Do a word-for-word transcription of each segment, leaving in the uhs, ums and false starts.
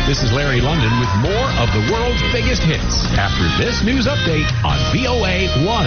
This is Larry London with more of the world's biggest hits after this news update on V O A one.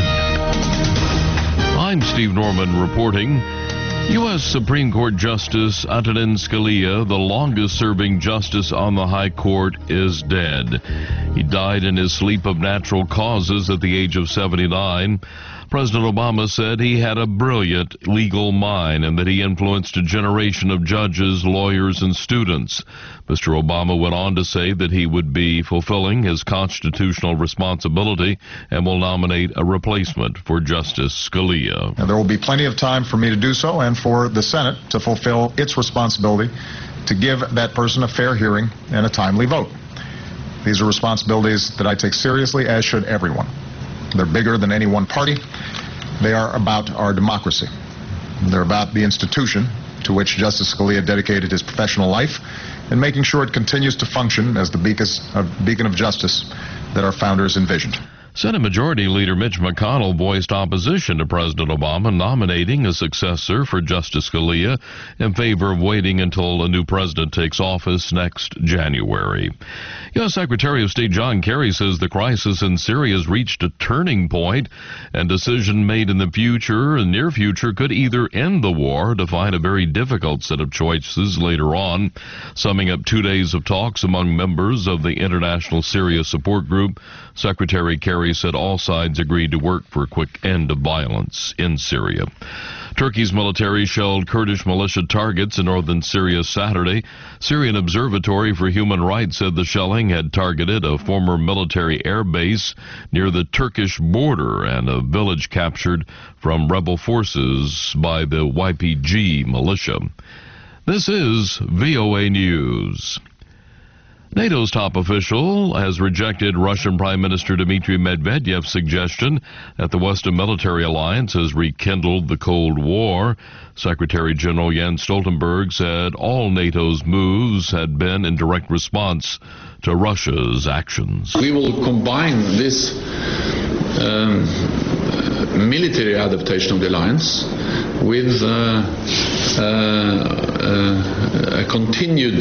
I'm Steve Norman reporting. U S Supreme Court Justice Antonin Scalia, the longest-serving justice on the High Court, is dead. He died in his sleep of natural causes at the age of seventy-nine. President Obama said he had a brilliant legal mind and that he influenced a generation of judges, lawyers, and students. Mister Obama went on to say that he would be fulfilling his constitutional responsibility and will nominate a replacement for Justice Scalia. And there will be plenty of time for me to do so and for the Senate to fulfill its responsibility to give that person a fair hearing and a timely vote. These are responsibilities that I take seriously, as should everyone. They're bigger than any one party. They are about our democracy. They're about the institution to which Justice Scalia dedicated his professional life and making sure it continues to function as the beacon of justice that our founders envisioned. Senate Majority Leader Mitch McConnell voiced opposition to President Obama nominating a successor for Justice Scalia in favor of waiting until a new president takes office next January. U S Secretary of State John Kerry says the crisis in Syria has reached a turning point, and decision made in the future and near future could either end the war or define a very difficult set of choices later on. Summing up two days of talks among members of the International Syria Support Group, Secretary Kerry said all sides agreed to work for a quick end of violence in Syria. Turkey's military shelled Kurdish militia targets in northern Syria Saturday. Syrian Observatory for Human Rights said the shelling had targeted a former military air base near the Turkish border and a village captured from rebel forces by the Y P G militia. This is V O A News. NATO's top official has rejected Russian Prime Minister Dmitry Medvedev's suggestion that the Western military alliance has rekindled the Cold War. Secretary General Jens Stoltenberg said all NATO's moves had been in direct response to Russia's actions. We will combine this um, military adaptation of the alliance with uh, uh, uh, a continued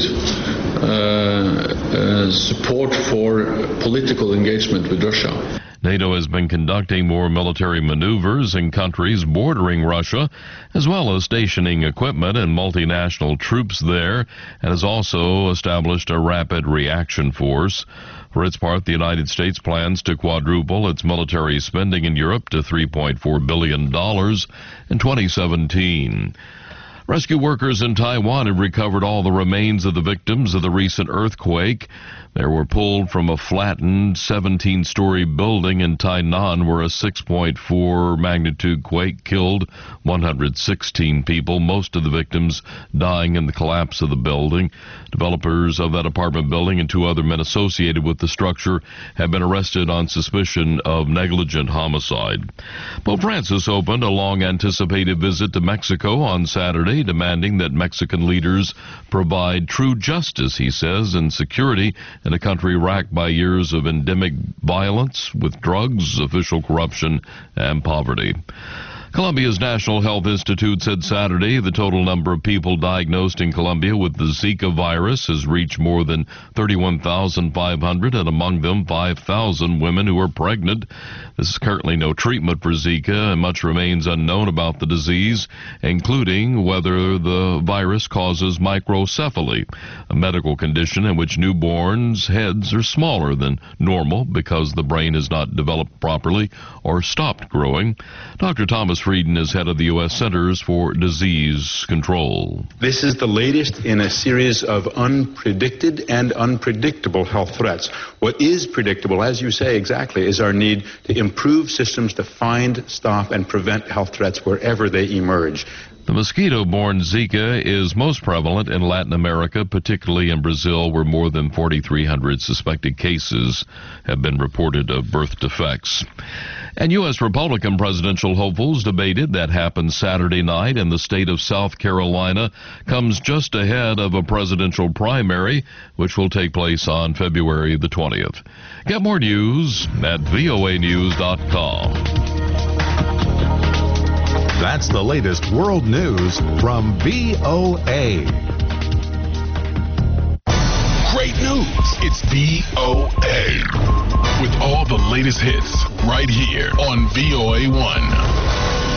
uh, uh, support for political engagement with Russia. NATO has been conducting more military maneuvers in countries bordering Russia, as well as stationing equipment and multinational troops there, and has also established a rapid reaction force. For its part, the United States plans to quadruple its military spending in Europe to three point four billion dollars in twenty seventeen. Rescue workers in Taiwan have recovered all the remains of the victims of the recent earthquake. They were pulled from a flattened seventeen-story building in Tainan where a six point four magnitude quake killed one hundred sixteen people, most of the victims dying in the collapse of the building. Developers of that apartment building and two other men associated with the structure have been arrested on suspicion of negligent homicide. Pope Francis opened a long-anticipated visit to Mexico on Saturday, demanding that Mexican leaders provide true justice, he says, and security in a country racked by years of endemic violence with drugs, official corruption, and poverty. Colombia's National Health Institute said Saturday the total number of people diagnosed in Colombia with the Zika virus has reached more than thirty-one thousand five hundred, and among them five thousand women who are pregnant. There is currently no treatment for Zika, and much remains unknown about the disease, including whether the virus causes microcephaly, a medical condition in which newborns' heads are smaller than normal because the brain has not developed properly or stopped growing. Doctor Thomas Frieden is head of the U S Centers for Disease Control. This is the latest in a series of unpredicted and unpredictable health threats. What is predictable, as you say exactly, is our need to improve systems to find, stop, and prevent health threats wherever they emerge. The mosquito-borne Zika is most prevalent in Latin America, particularly in Brazil, where more than forty-three hundred suspected cases have been reported of birth defects. And U S Republican presidential hopefuls debated that happened Saturday night in the state of South Carolina comes just ahead of a presidential primary, which will take place on February the twentieth. Get more news at V O A news dot com. That's the latest world news from V O A. great news. It's V O A. With all the latest hits right here on V O A one.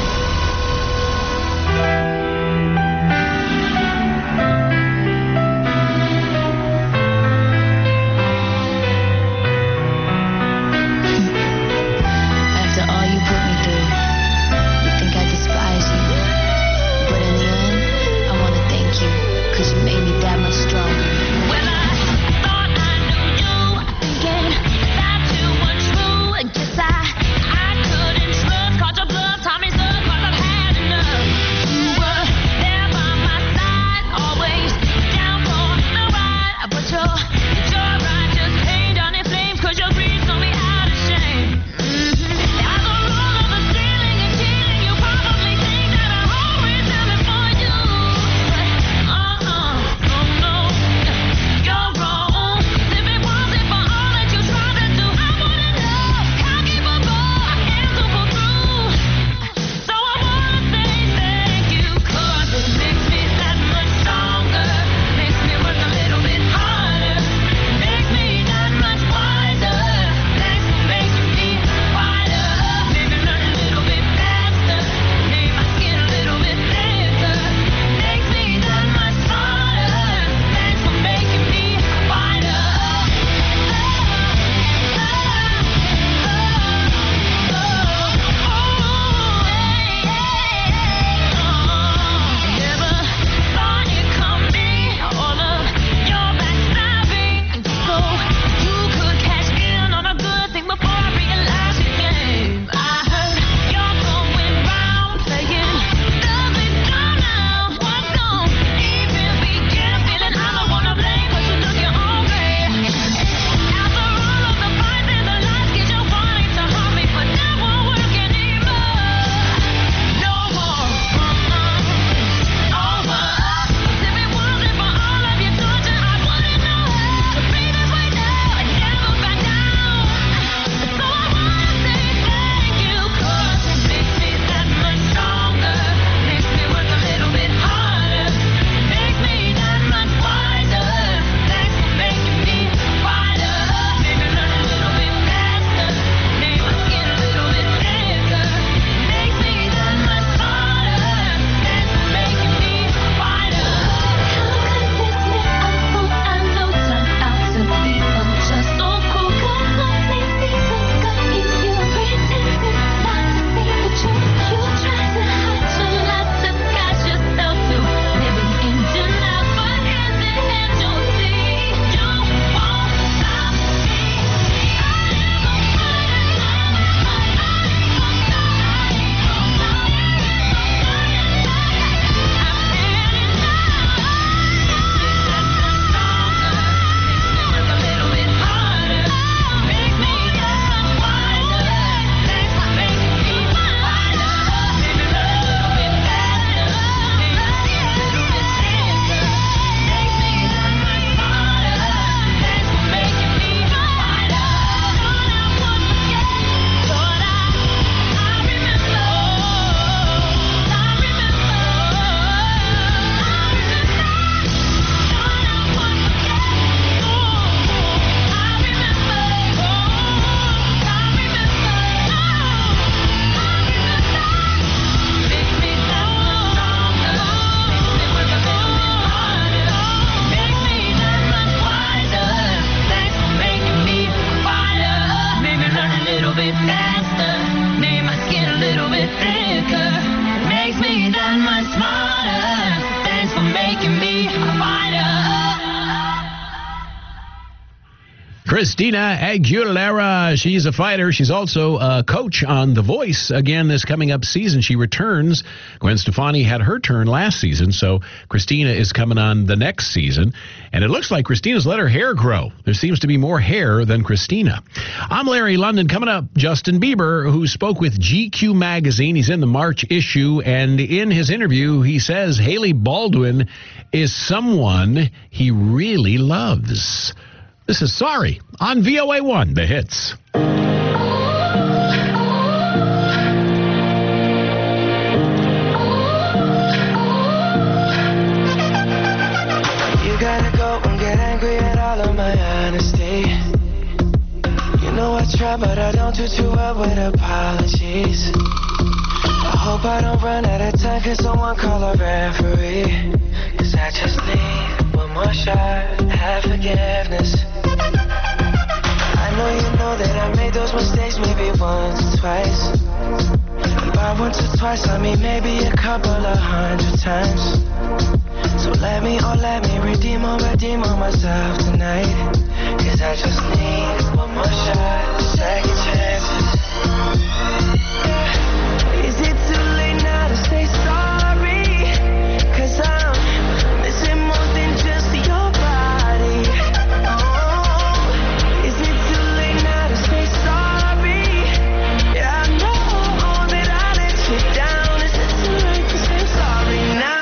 Christina Aguilera. She's a fighter. She's also a coach on The Voice. Again, this coming up season, she returns. Gwen Stefani had her turn last season, so Christina is coming on the next season. And it looks like Christina's let her hair grow. There seems to be more hair than Christina. I'm Larry London. Coming up, Justin Bieber, who spoke with G Q magazine. He's in the March issue, and in his interview, he says Hailey Baldwin is someone he really loves. This is Sorry on V O A one, The Hits. You gotta go and get angry at all. all of my honesty. You know I try, but I don't do too well with apologies. I hope I don't run out of time, cause someone call a referee. Cause I just need one more shot, have forgiveness. I know you know that I made those mistakes maybe once or twice. And by once or twice I mean maybe a couple of hundred times. So let me, oh let me redeem or redeem on myself tonight. Cause I just need one more shot, second chances. Is it too late now to say sorry? Cause I'm missing more than just your body. Oh, is it too late now to say sorry? Yeah, I know that I let you down. Is it too late to say sorry now?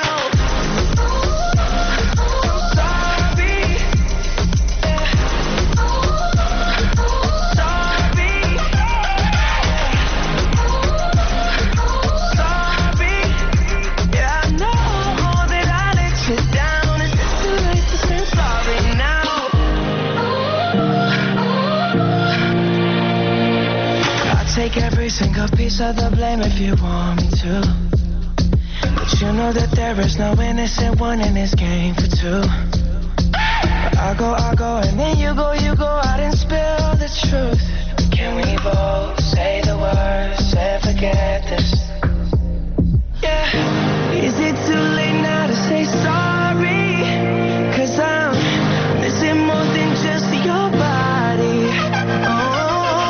Take every single piece of the blame if you want me to. But you know that there is no innocent one in this game for two. But I go, I go, and then you go, you go out and spill the truth. Can we both say the words and forget this? Yeah. Is it too late now to say sorry? Cause I'm missing more than just your body. Oh.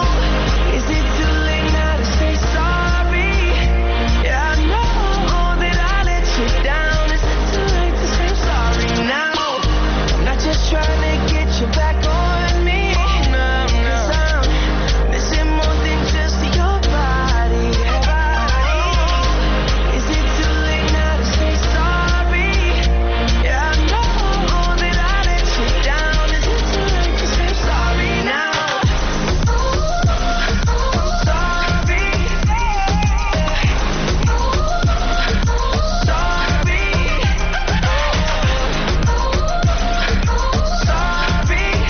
Trying to get you back on me. No, no. Cause I'm missing more than just your body. Is it too late now to say sorry? Yeah, I know that I let you down. Is it too late to say sorry now? Sorry. Sorry.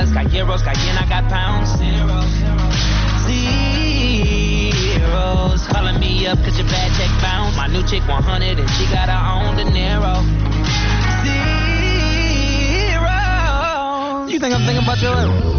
dollars, got euros, got yen, I got pounds. Zeros, zeros. Calling me up cause your bad check bounced. My new chick one hundred and she got her own De Niro. Zeros. You think I'm thinking about your life?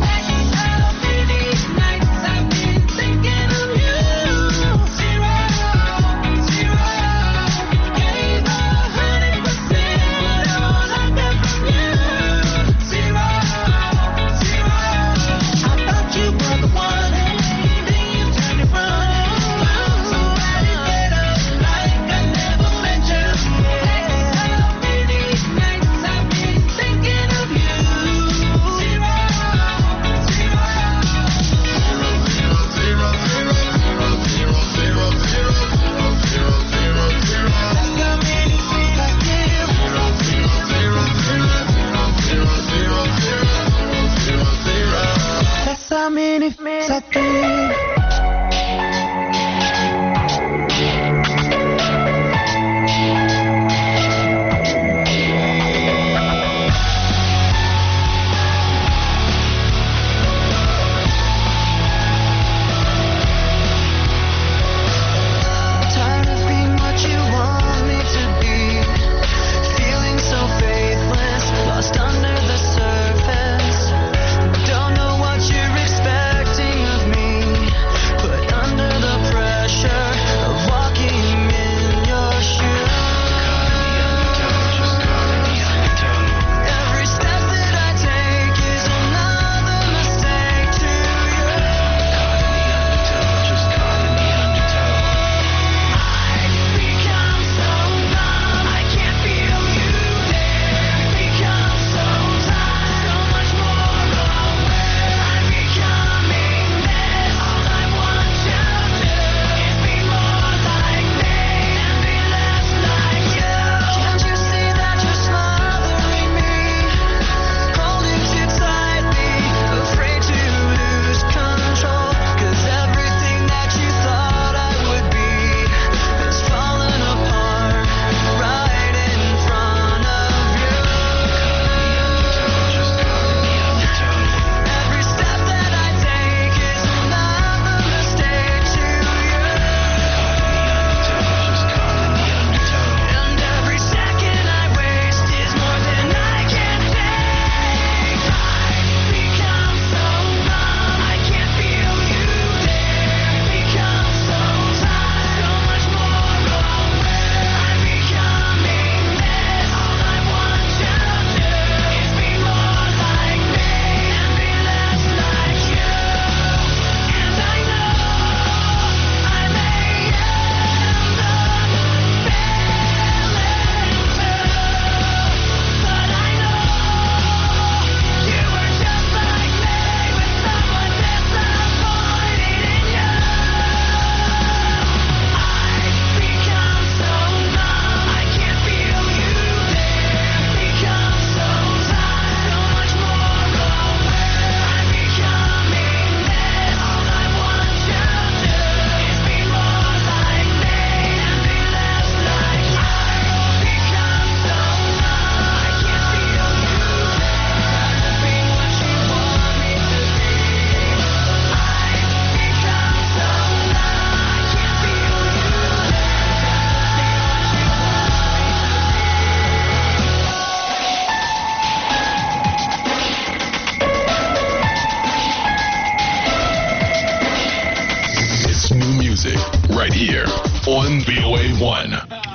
right here on V O A one.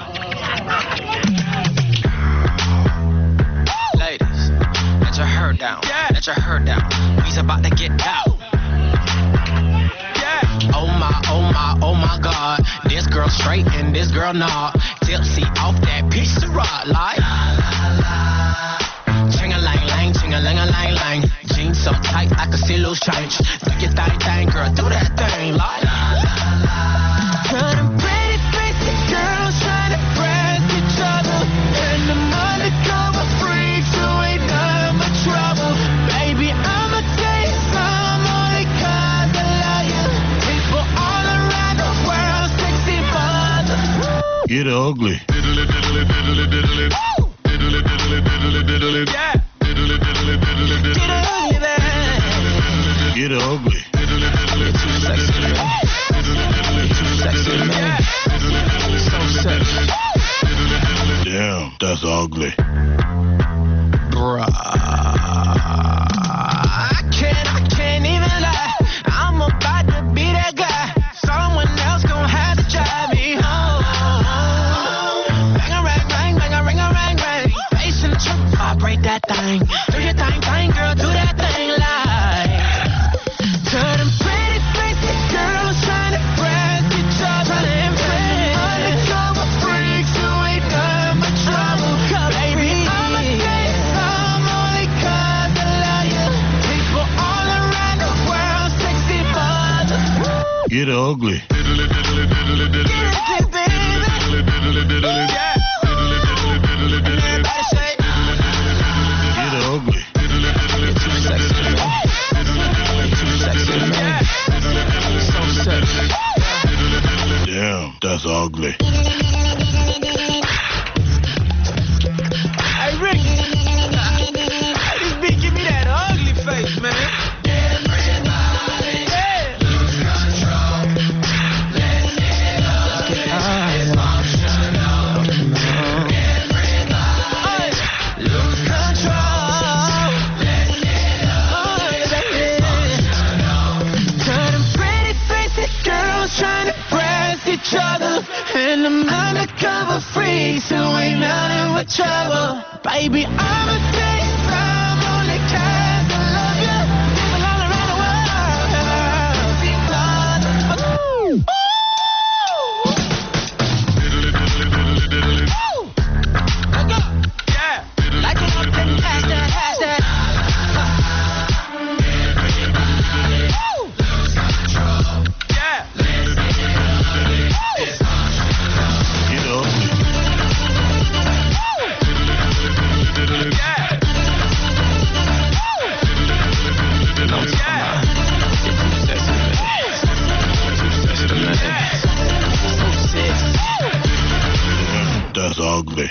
Ladies, let your hair down. Let your hair down. We's about to get out. Oh my, oh my, oh my God. This girl straight and this girl not. Tipsy off that piece of rock like. Ching-a-lang-lang, ching-a-lang-a-lang-lang. Jeans so tight I can see loose change. Do your thing, thing, girl, do that thing like. Girl, them pretty faced girls trying to press each other. And the undercover freaks who ain't done but trouble. Baby, I'ma tell you some only cause I love you. People all around the world, sexy mother. Get ugly. Diddly, diddly, diddly, diddly. Diddly, diddly, diddly, diddly. Yeah. Diddly, diddly, diddly, diddly. Get ugly, man. Do your thing, thing, girl, do that thing like. To them pretty faces, girls trying to press each other and friends. Undercover freaks who ain't done but trouble. Baby, I'ma say some only 'cause I love you. People all around the world, sexy mothers. Get ugly. Get it, baby. Yeah. Everybody say, Get ugly. you're too sexy to me. You're too sexy to me. So sexy. Damn, that's ugly. Hey, Rick. Hey, this beat give me that ugly face, man. Trying to press each other, and I'm undercover freaks who ain't nothing but trouble. Baby, I'ma say some only 'cause I love you. People all around the world. Ooh. Let go. Yeah. Like it up and hashtag, hashtag. That's ugly.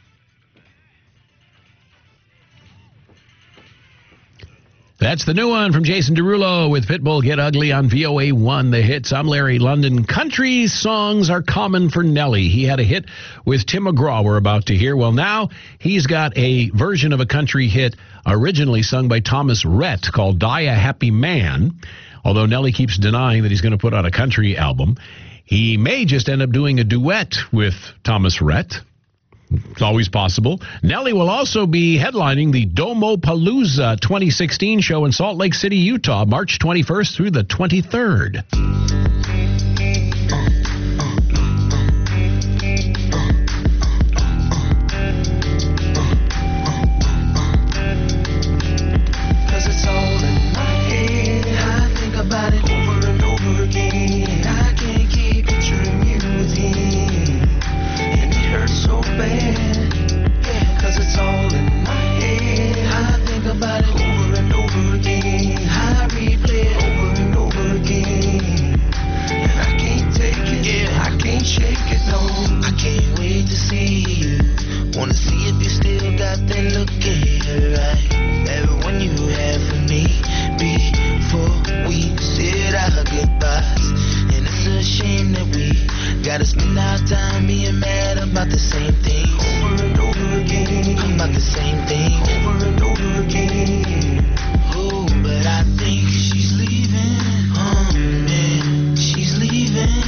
That's the new one from Jason Derulo with Pitbull, Get Ugly on V O A one, The Hits. I'm Larry London. Country songs are common for Nelly. He had a hit with Tim McGraw we're about to hear. Well, now he's got a version of a country hit originally sung by Thomas Rhett called Die a Happy Man. Although Nelly keeps denying that he's going to put out a country album, he may just end up doing a duet with Thomas Rhett. It's always possible. Nelly will also be headlining the Domopalooza twenty sixteen show in Salt Lake City, Utah, March twenty-first through the twenty-third. Cause it's all in my head. I think about it over and over again. I can't keep picturing you with him. And it hurts so bad. Yeah, cause it's all in my head. I think about it over and over again. I replay it over and over again. And I can't take it. Yeah, I can't shake it, no. I can't wait to see you. Wanna see if you still got that look in your eye. Every one you had for me before we said our goodbyes. And it's a shame that we gotta spend our time being mad about the same thing over and over again. About the same thing over and over again. Oh, but I think she's leaving. Oh man, she's leaving.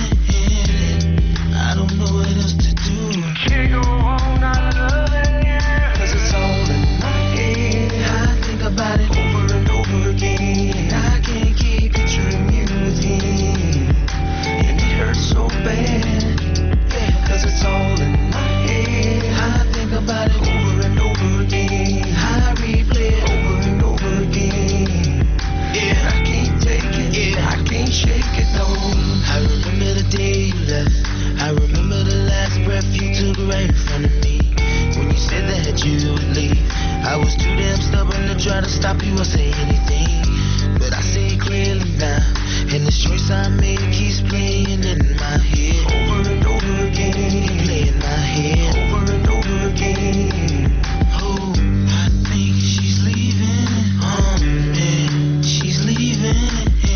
I don't know what else to do. Can't go on not loving you. Cause it's all in my head. I think about it over and over again. I can't keep picturing you with him. And it hurts so bad. Yeah, cause it's all in my head. I think about it over and over again. I replay it over and over again. Yeah, I can't take it. Yeah, I can't shake it, no. I remember the day you left. I remember the last breath you took right in front of me. When you said that you would leave, I was too damn stubborn to try to stop you or say anything. But I see it clearly now, and the choice I made keeps playing in my head over and over again. Play in my head over and over again. Oh, I think she's leaving. Oh man, she's leaving.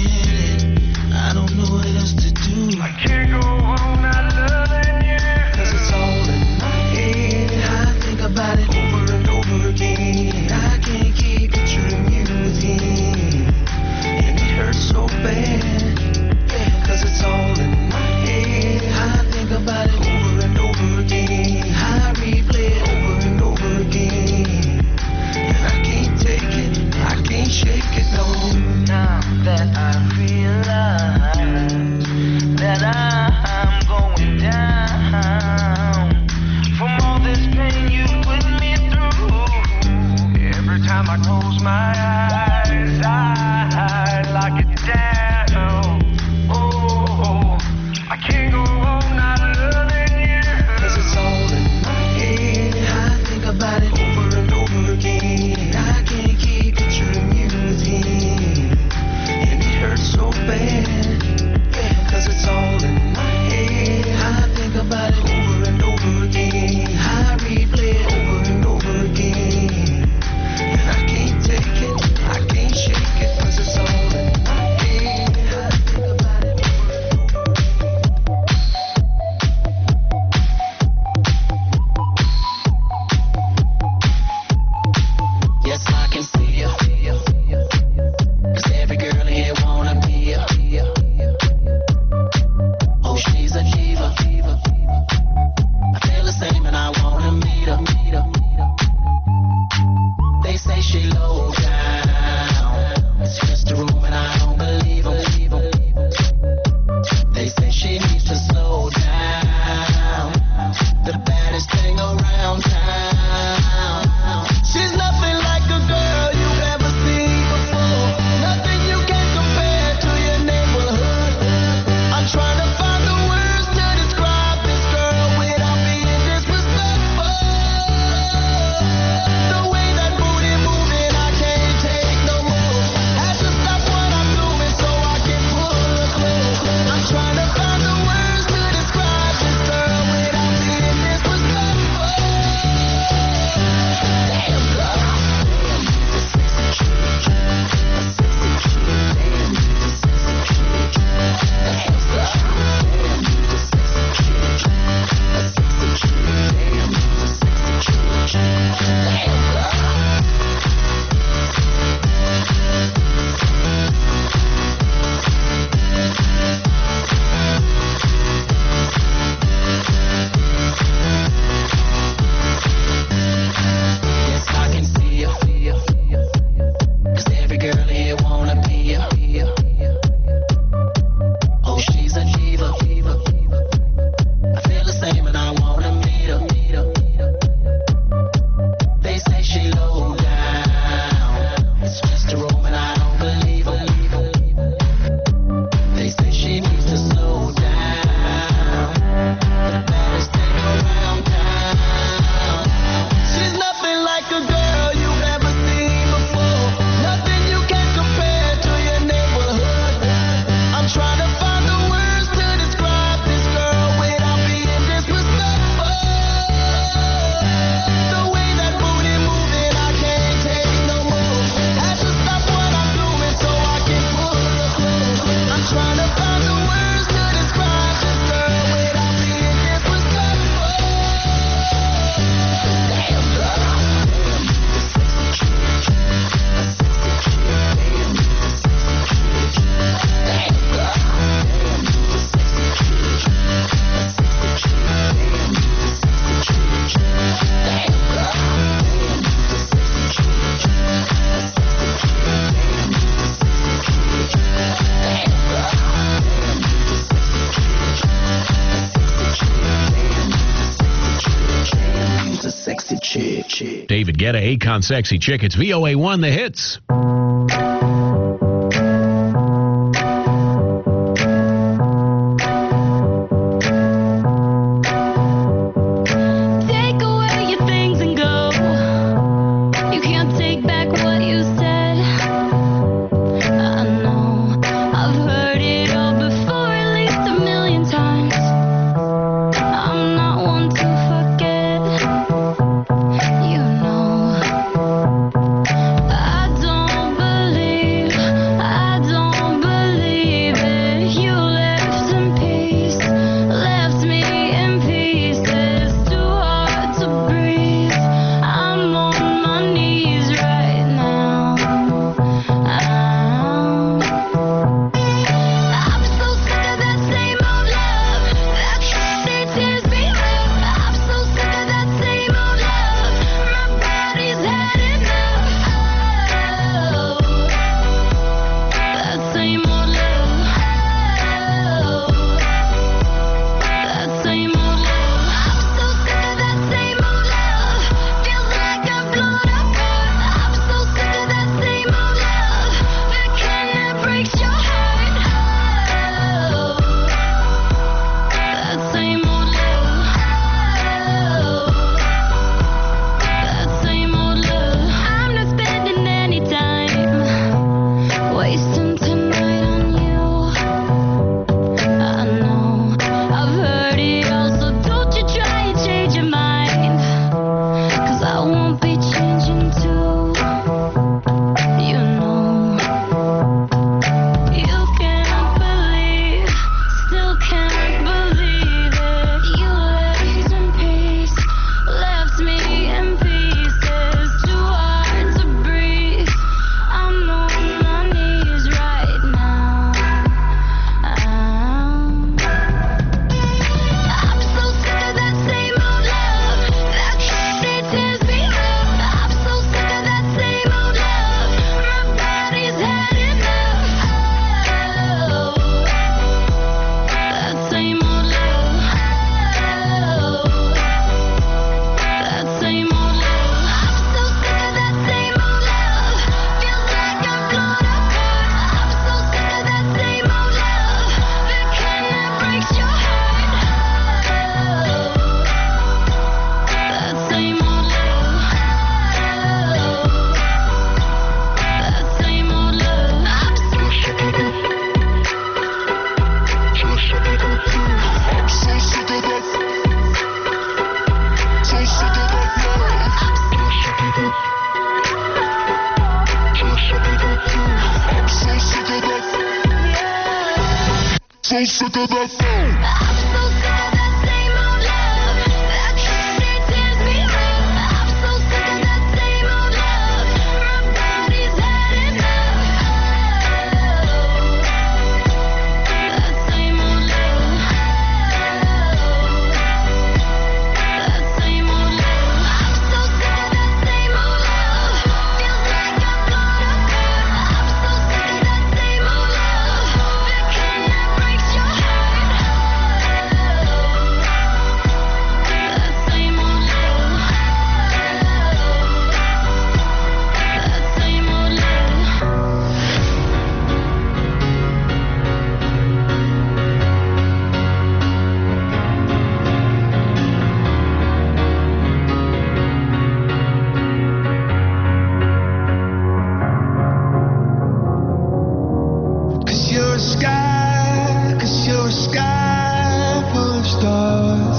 I don't know what else to do. I can't go on not loving you. Cause it's all in my head. I think about it over and over again. I can't keep picturing you with him. And it hurts so bad. Yeah, cause it's all in my head. I think about it over and over again. I time I close my eyes, I lock it down. Oh, I can't go on not loving you. 'Cause it's all in my head. I think about it over and over again. I can't keep picturing you with him, and it hurts so bad. Yeah, 'cause it's all in my head. I think about it over and over again. I replay it over and over again, and I can't take it, I can't shake it, 'cause it's all in my head. I think about it over and over. Yes, I can see you, 'cause every girl here wanna be you. Oh, she's a diva. I feel the same and I wanna meet her. They say she low down. It's just a room and I don't believe them. They say she needs to slow down. The baddest thing around town. She's nothing like a girl you've ever seen before. Nothing you can compare to your neighborhood. I'm trying to find the words to describe this girl without being disrespectful. The way that booty moving, I can't take no more. Had to stop what I'm doing so I can pull her close. I'm trying to find the words to describe this girl without being disrespectful. Damn girl. Yes, I can see you, 'cause every girl here wanna be you. Oh, she's a diva. I feel the same and I wanna meet her. They say she low down. It's just a room and I don't believe them. They say she needs to slow down. The baddest thing around town. She's nothing like a girl you've ever seen before. Nothing you can compare to your neighborhood. I'm trying to find the words to describe this girl without being disrespectful. The way that booty moving, I can't take no more. Had to stop what I'm doing so I can pull her close. I'm trying to find the words to describe this girl without being disrespectful. Damn girl. She's a sexy chick. David Guetta, Akon, Sexy Chick. It's V O A one, the hits. Take away your things and go. You can't take back what you said. I know I've heard it all before, at least a million times. I'm not one to forget. You know I don't So sick of that phone. I'm so sick of that same old love. That kiss, it tears me up. I'm so sick of that same old love. My body's had enough. That same old love. That same old love. I'm so sick of that same old love. Feels like I've got a curve. I'm so sick of that same old love. The kind that breaks your heart. That same old love. That same old love. Cause you're a sky, cause you're a sky full of stars.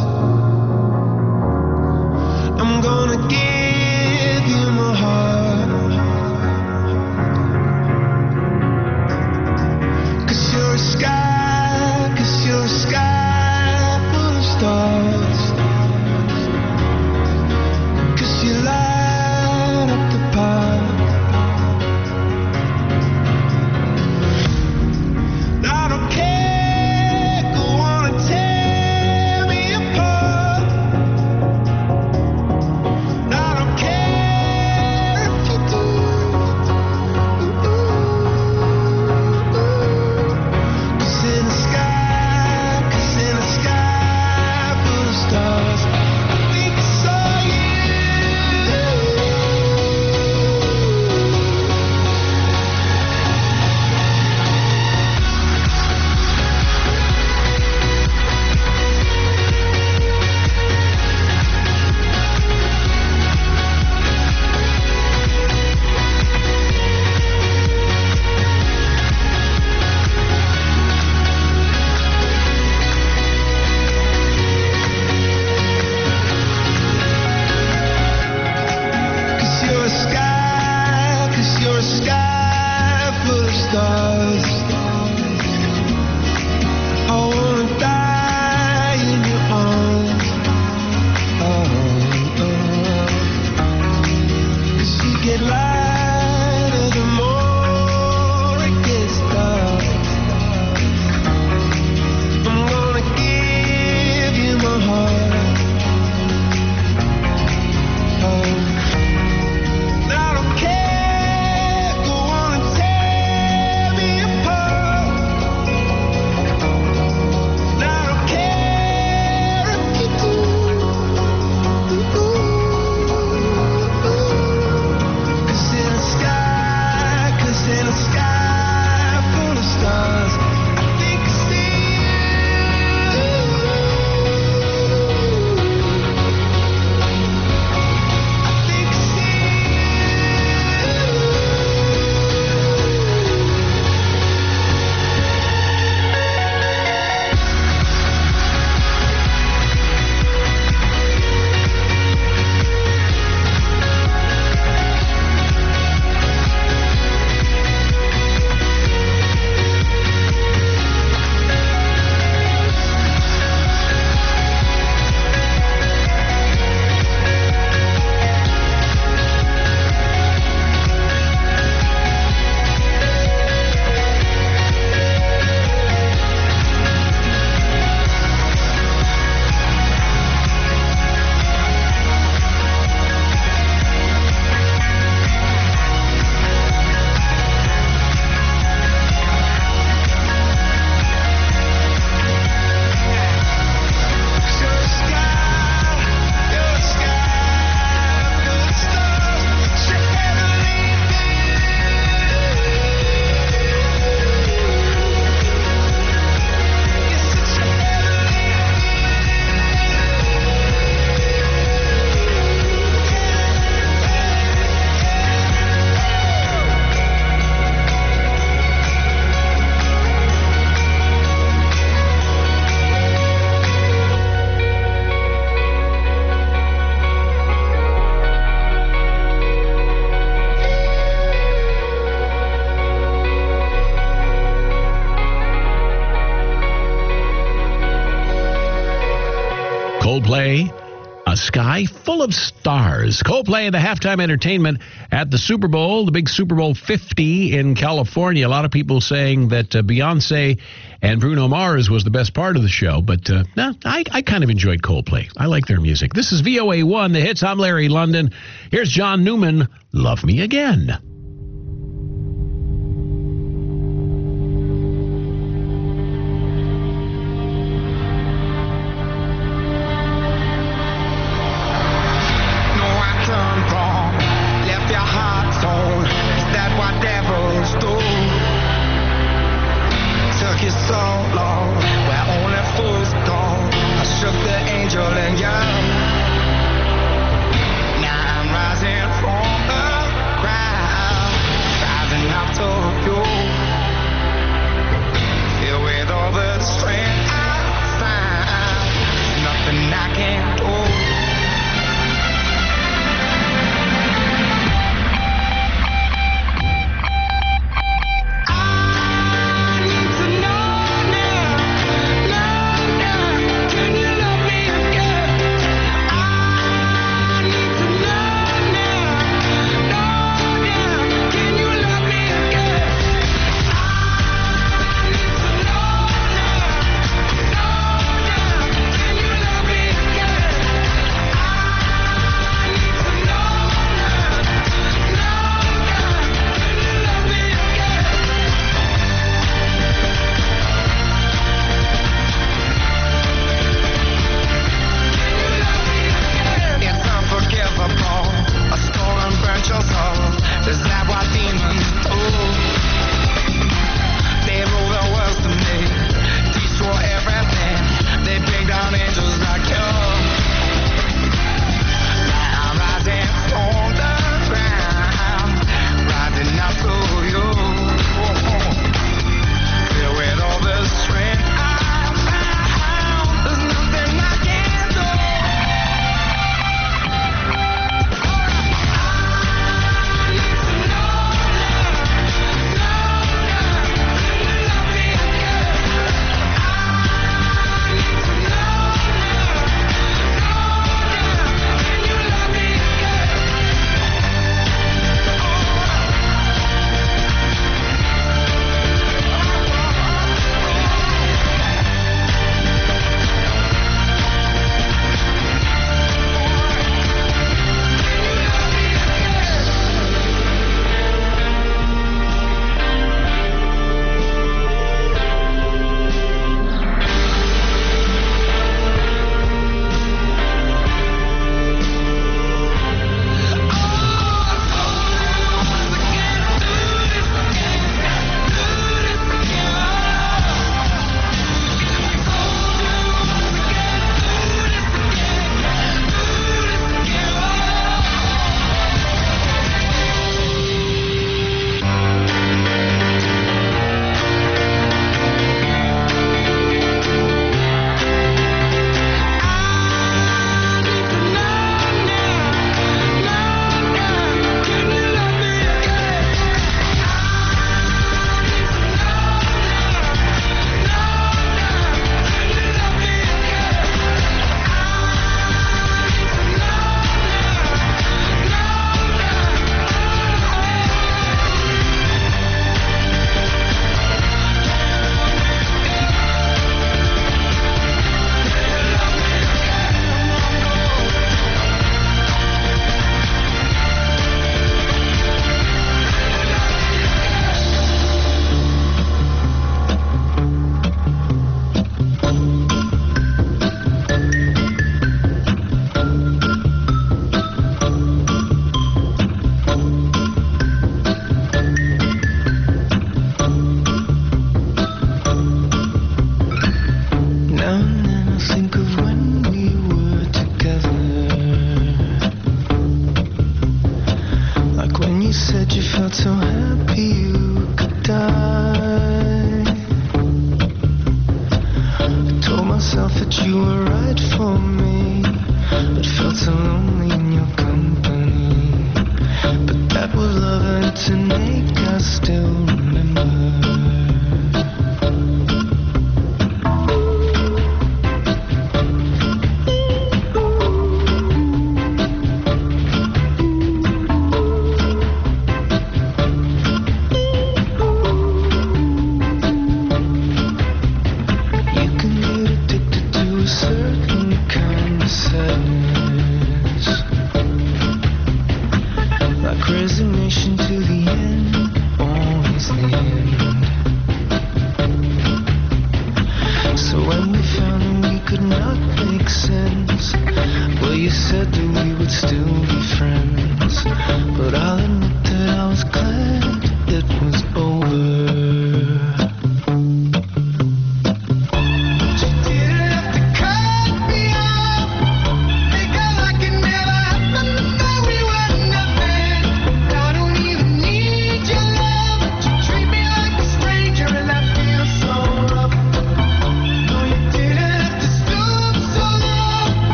I'm gonna give you my heart. Cause you're a sky, cause you're a sky full of stars. Cause you light up the park. I don't care, go on and tear me apart. I don't care if you do. Cause in the sky, cause in the sky full of stars, I think I saw you. Cause you're a sky, cause you're a sky full of stars. I wanna die in your arms. Oh, oh. Cause you get lighter the more it gets dark. I'm gonna give you my heart. Oh. I don't care, go on and tear me apart. Coldplay, A Sky Full of Stars. Coldplay, the halftime entertainment at the Super Bowl, the big Super Bowl fifty in California. A lot of people saying that uh, Beyonce and Bruno Mars was the best part of the show, but uh, no, I, I kind of enjoyed Coldplay. I like their music. This is V O A one, The Hits. I'm Larry London. Here's John Newman, Love Me Again.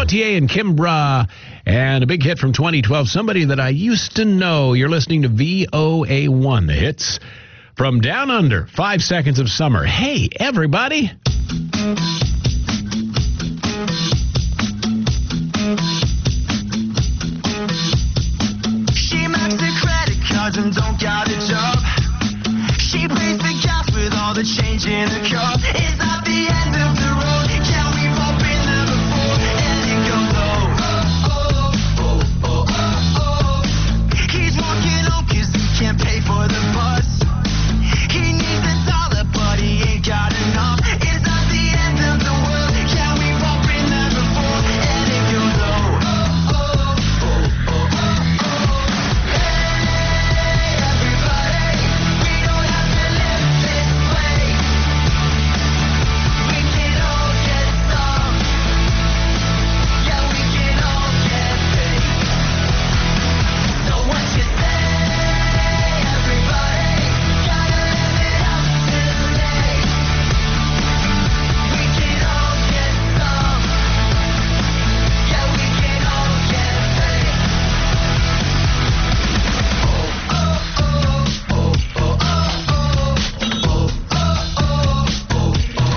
Gautier and Kimbra. And a big hit from twenty twelve, Somebody That I Used to Know. You're listening to V O A one, the hits from Down Under, Five Seconds of Summer. Hey, everybody. She maxed the credit cards and don't got a job. She pays for gas with all the change in her car. Is that the end of the road? Can we all been there before? And it goes oh, oh, oh, oh, oh, oh. He's walking home cause he can't pay for the bus. He needs a dollar but he ain't got enough. Is that the end of the world? Can we all been there before? And it goes oh, oh, oh, oh, oh, oh. Hey, everybody, we don't have to live this way. We can all get some. Yeah, we can all get paid. So what you say, everybody? Gotta live it up today. We can all get some. Yeah, we can all get paid. Oh, oh, oh, oh, oh, oh, oh, oh, oh,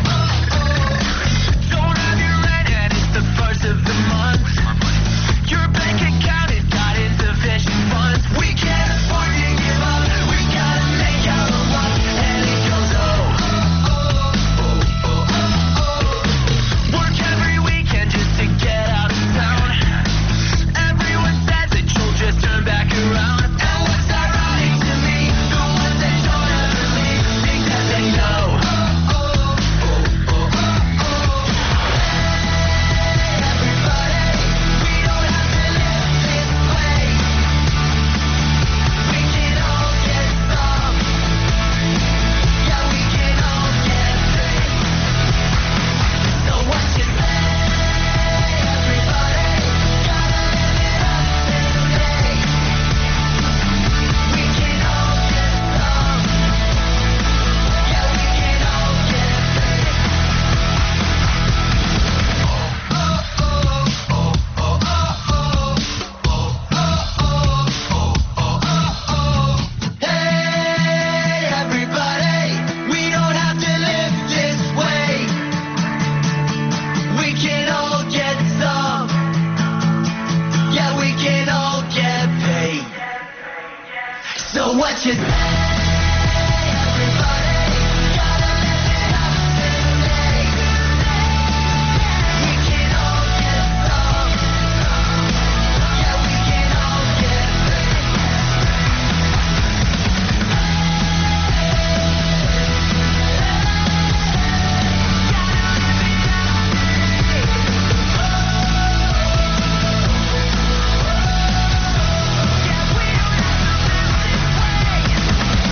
oh. Don't have your rent and it's the first of the month. Your bank account has got insufficient funds. We can't afford to give up. We gotta make out a lot. And it goes oh, oh, oh, oh, oh, oh. Work every weekend just to get out of town. Everyone says that you'll just turn back around. And what's ironic to me, the ones that don't ever leave think that they know. Oh, oh, oh, oh, oh, oh. Everybody, we don't have to live this way. We can all get some. Yeah, we can all get paid. So what you say, everybody? Gotta live it up today. We can all get some. Yeah, we can all get paid. Oh, oh, oh, oh, oh, oh, oh, oh, oh. Hey, everybody, we don't have to live this way. We can all get some. Yeah, we can all get paid. So what you say, everybody? Gotta live it up today. We can all get some. Yeah, we can all get paid. Yeah, we don't have to live this way.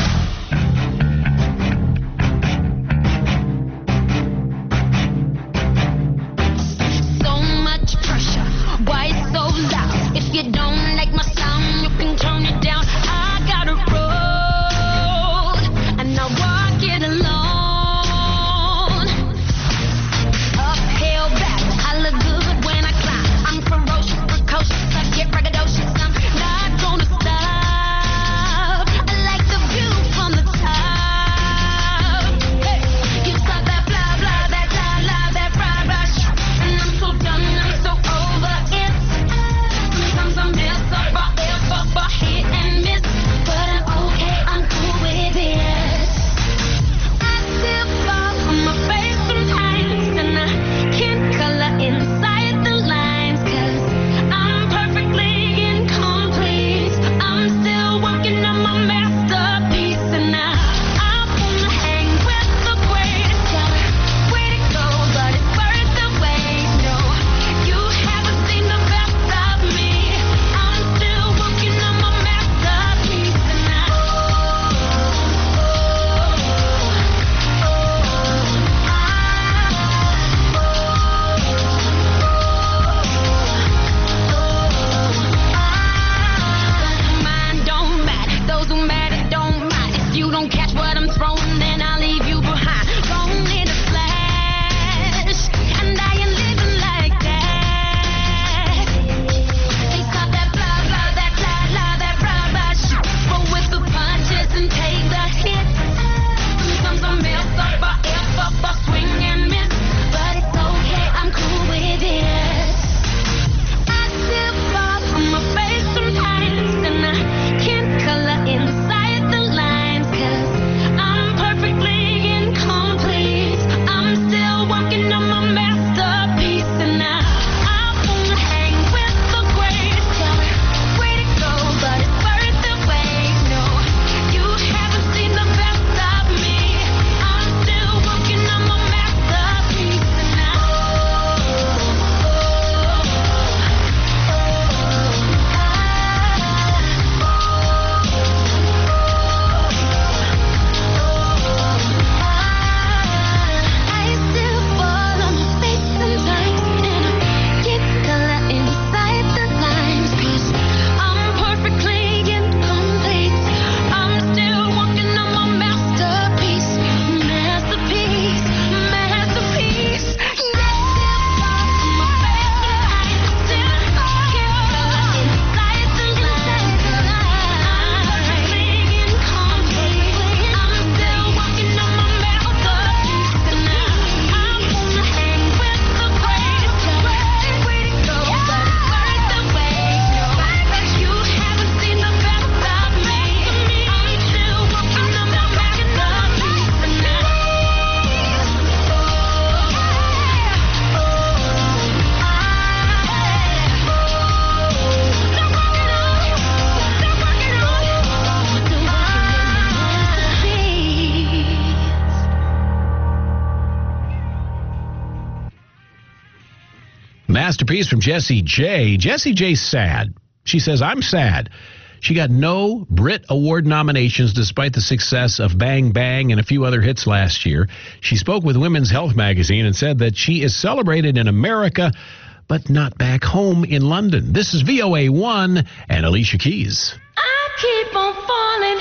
Masterpiece from Jessie J. Jessie J's sad. She says, I'm sad. She got no Brit Award nominations despite the success of Bang Bang and a few other hits last year. She spoke with Women's Health magazine and said that she is celebrated in America, but not back home in London. This is V O A one and Alicia Keys. I keep on falling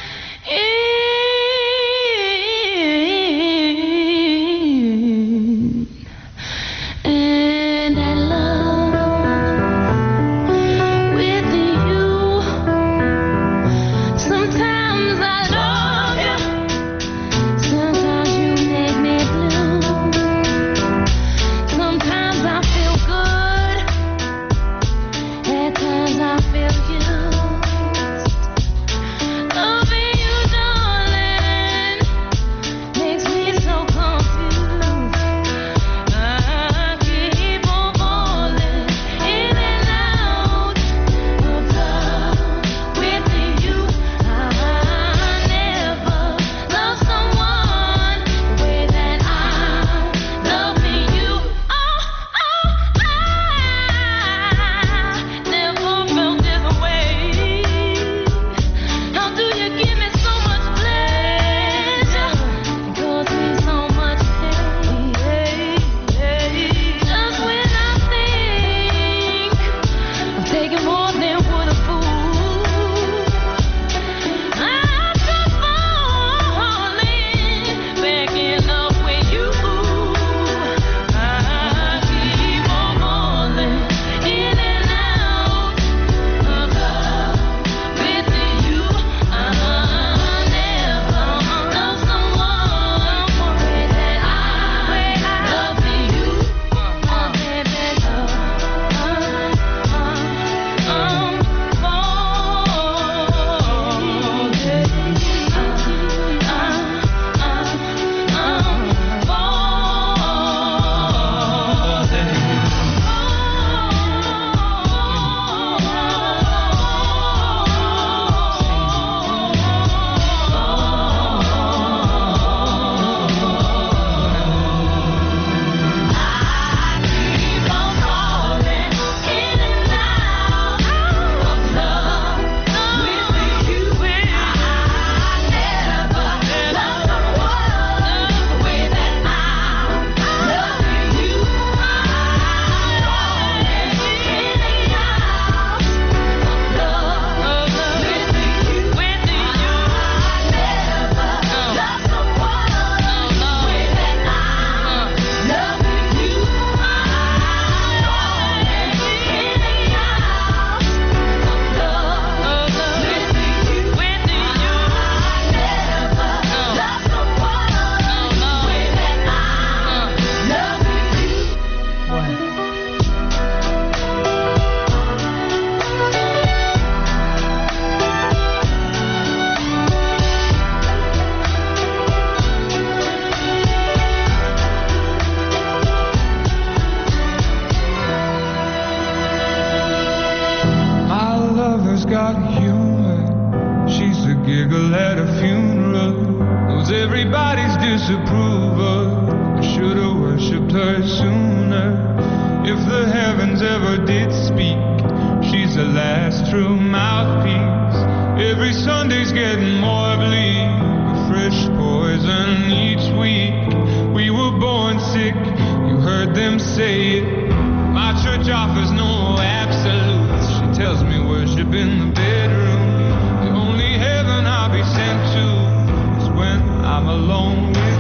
in, and I love with you. Sometimes I love you, sometimes you make me blue. Sometimes I feel good, at times I feel used. Loving you, darling, makes me so confused. I keep on falling in and out of love with you. I never loved someone the way that I'm loving you. Oh, oh, I never felt this way. How do you give me so much pleasure? It causes me so much pain. Just when I think I'm taking more than would a fool, I'm just falling back in love with you. I keep on falling in and out of love with you. I never loved someone the way that I love you. Baby, My lover's got humor. She's a giggle at a funeral. Knows everybody's disapproval. I should've worshipped her sooner. If the heavens ever did speak, she's the last true mouthpiece. Every Sunday's getting more bleak. Fresh poison each week. We were born sick, you heard them say it. My church offers no absolutes. She tells me worship in the bedroom. The only heaven I'll be sent to is when I'm alone with